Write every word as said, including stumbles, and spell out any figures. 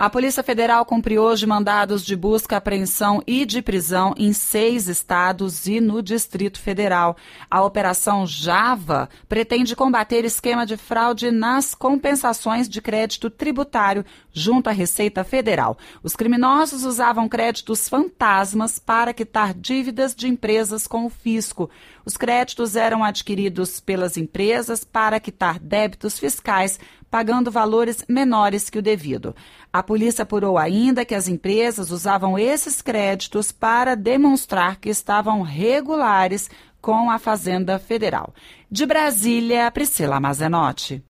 A Polícia Federal cumpriu hoje mandados de busca, apreensão e de prisão em seis estados e no Distrito Federal. A Operação Java pretende combater esquema de fraude nas compensações de crédito tributário junto à Receita Federal. Os criminosos usavam créditos fantasmas para quitar dívidas de empresas com o fisco. Os créditos eram adquiridos pelas empresas para quitar débitos fiscais, pagando valores menores que o devido. A polícia apurou ainda que as empresas usavam esses créditos para demonstrar que estavam regulares com a Fazenda Federal. De Brasília, Priscila Mazenotti.